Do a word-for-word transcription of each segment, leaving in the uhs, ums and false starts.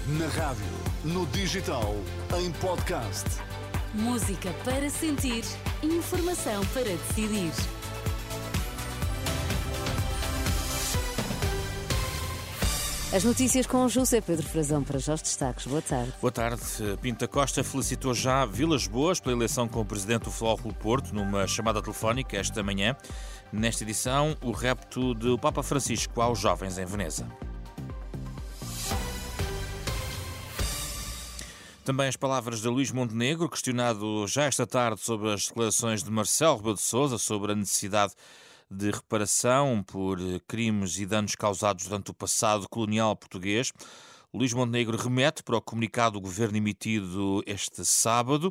Na rádio, no digital, em podcast. Música para sentir, informação para decidir. As notícias com José Pedro Frazão. Para já os destaques. Boa tarde. Boa tarde. Pinto Costa felicitou já Vilas Boas pela eleição como presidente do Futebol Clube Porto numa chamada telefónica esta manhã. Nesta edição, o repto do Papa Francisco aos jovens em Veneza. Também as palavras de Luís Montenegro, questionado já esta tarde sobre as declarações de Marcelo Rebelo de Sousa sobre a necessidade de reparação por crimes e danos causados durante o passado colonial português. Luís Montenegro remete para o comunicado do governo emitido este sábado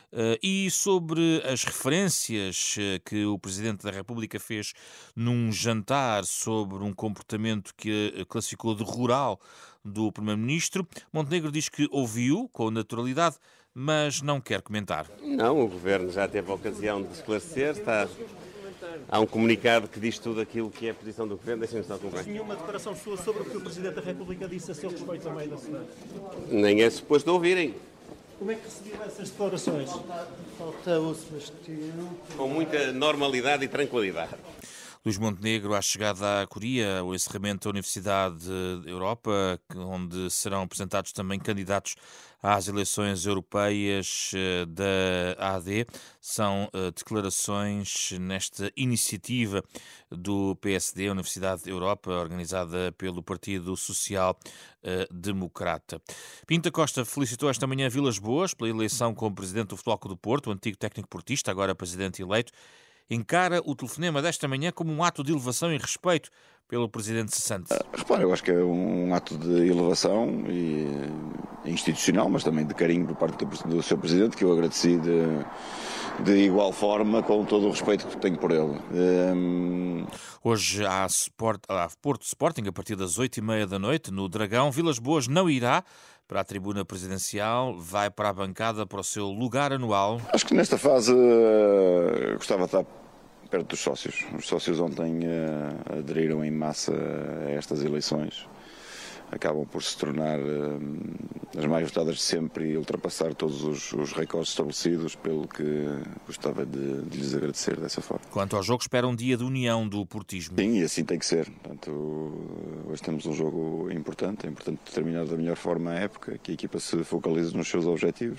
e sobre as referências que o Presidente da República fez num jantar sobre um comportamento que classificou de rural do Primeiro-Ministro. Montenegro diz que ouviu com naturalidade, mas não quer comentar. Não, o governo já teve a ocasião de esclarecer, está... Há um comunicado que diz tudo aquilo que é a posição do governo. Deixem-me só concluir. Nenhuma declaração sua sobre o que o Presidente da República disse a seu respeito a meio da semana? Nem é suposto ouvirem. Como é que recebeu essas declarações? Falta o Sebastião. Com muita normalidade e tranquilidade. Luís Montenegro, à chegada à Coreia, o encerramento da Universidade da Europa, onde serão apresentados também candidatos às eleições europeias da A D, são declarações nesta iniciativa do P S D, a Universidade da Europa, organizada pelo Partido Social Democrata. Pinto Costa felicitou esta manhã Vilas Boas pela eleição como presidente do Futebol Clube do Porto, o antigo técnico portista, agora presidente eleito. Encara o telefonema desta manhã como um ato de elevação e respeito pelo Presidente cessante. Repara, eu acho que é um ato de elevação e institucional, mas também de carinho por parte do seu Presidente, que eu agradeci de, de igual forma, com todo o respeito que tenho por ele. Um... Hoje há, Sport, há Porto Sporting, a partir das oito e meia da noite, no Dragão. Vilas Boas não irá para a tribuna presidencial, vai para a bancada, para o seu lugar anual. Acho que nesta fase uh, gostava de estar perto dos sócios. Os sócios ontem uh, aderiram em massa a estas eleições. Acabam por se tornar uh, as mais votadas de sempre e ultrapassar todos os, os recordes estabelecidos, pelo que gostava de, de lhes agradecer dessa forma. Quanto ao jogo, espera um dia de união do portismo. Sim, e assim tem que ser. Portanto, hoje temos um jogo importante, é importante terminar da melhor forma a época, que a equipa se focalize nos seus objetivos.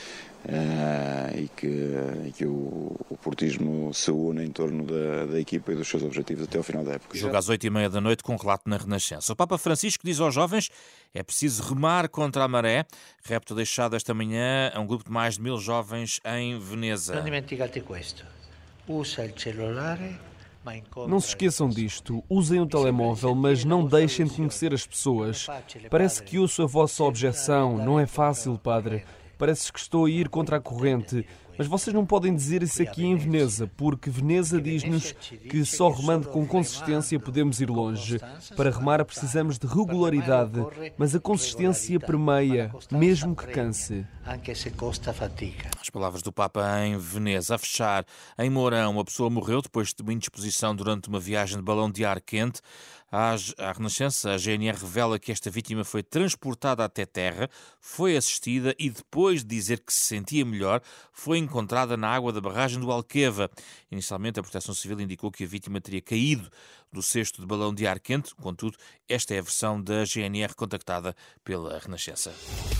Uh, e que, e que o, o portismo se une em torno da, da equipa e dos seus objetivos até ao final da época. Jogo às oito e meia da noite com relato na Renascença. O Papa Francisco diz aos jovens é preciso remar contra a maré. Repto deixado esta manhã a um grupo de mais de mil jovens em Veneza. Não dimenticate questo. Usa il cellulare. Não se esqueçam disto. Usem o telemóvel, mas não deixem de conhecer as pessoas. Parece que ouço a vossa objeção. Não é fácil, padre. Parece que estou a ir contra a corrente, mas vocês não podem dizer isso aqui em Veneza, porque Veneza diz-nos que só remando com consistência podemos ir longe. Para remar precisamos de regularidade, mas a consistência permeia, mesmo que canse. As palavras do Papa em Veneza. A fechar, em Mourão, uma pessoa morreu depois de uma indisposição durante uma viagem de balão de ar quente. À Renascença, a G N R revela que esta vítima foi transportada até terra, foi assistida e, depois de dizer que se sentia melhor, foi encontrada na água da barragem do Alqueva. Inicialmente, a Proteção Civil indicou que a vítima teria caído do cesto de balão de ar quente. Contudo, esta é a versão da G N R contactada pela Renascença.